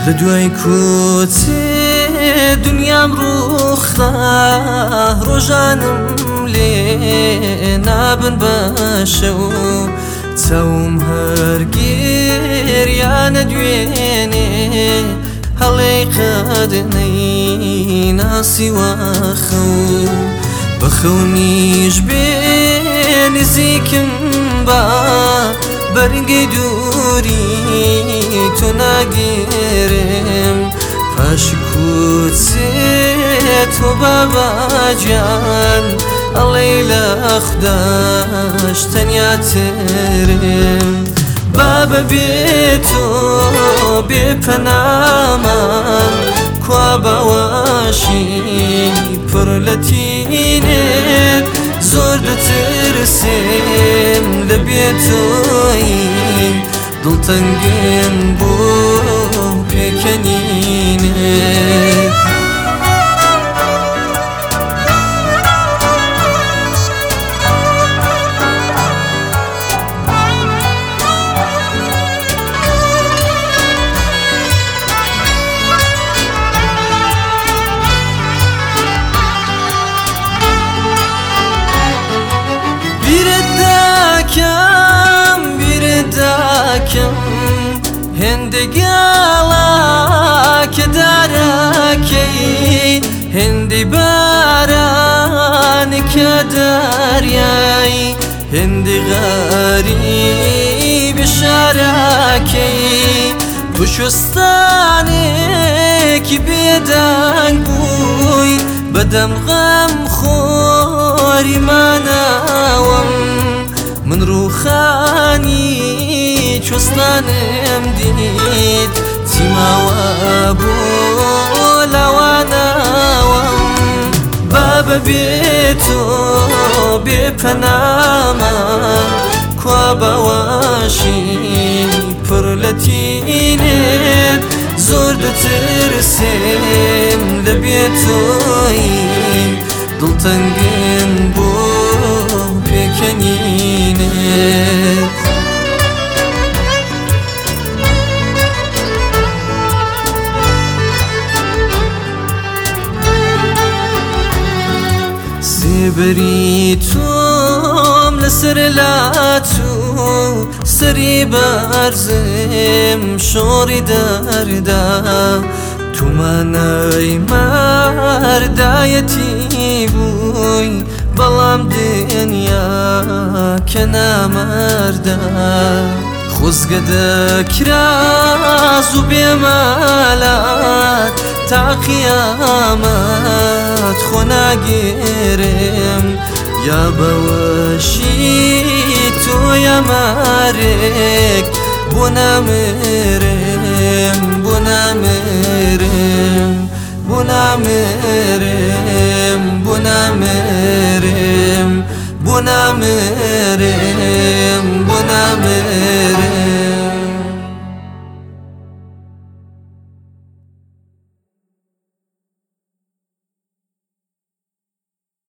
لدوای کوچێ دنیام ڕوخدا ڕۆژانم لێ نابن بەشە و چاوم هەرگێریانە دوێنێ هەڵێی قەدنەی ناسیوە خەو بەخەونیش بێ نزیکم بە بەرگەی دووری تۆ ناگێرم پاشی کوچێ تۆ باباجان ئەڵێی لە خوداش تەنیا ترم بابە بێ تۆ بێپەنامان کوا باواشی پڕ لە تینێت زۆر دەترسێم لە بێ تۆی دڵتەنگم بۆ پێکەنینێت هندگاڵاکە دارەکەی هندی بارانکە دەریایی هندی غەریب شارەکەی بشوستانێکی بێدەنگ بووی بەدەم غەم خۆری مانەوەم من ڕووخانی چۆستانم دیت چیماوە بۆ لاوانەوەم بابە بێ تۆ بێپەنامان کوا باواشی پڕ لە تینێت زۆر دەترسێم لە بێ تۆی دڵتەنگم بۆ پێکەنینێت سێبەری تۆم لەسەر لاتو سەری بەرزم شۆڕی دەردا تومانەی مەردایەتی بووی بەڵام دنیا کە نامەردە خۆزگە دەکرا زوو بێمەلات تا قیامەت خۆ ناگێرم یا بەوەشی تۆ یا مارێک بۆ نامرم بۆ نامرم بۆ نامرم بۆ نامرم بۆ نامرم بۆ نامرم